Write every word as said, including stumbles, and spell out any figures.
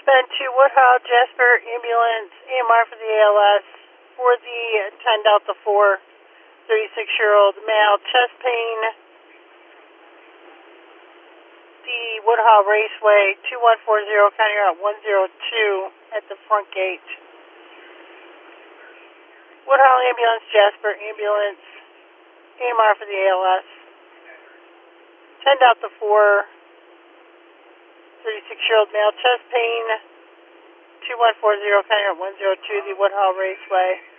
Ben to Woodhull, Jasper, ambulance, A M R for the A L S, for the ten Delta four, thirty-six-year-old male, chest pain, the Woodhull Raceway, two one four zero, County Route one oh two at the front gate. Woodhull ambulance, Jasper ambulance, A M R for the A L S, ten Delta four, thirty-six-year-old male, chest pain, two one four zero, County Route one oh two, the Woodhull Raceway.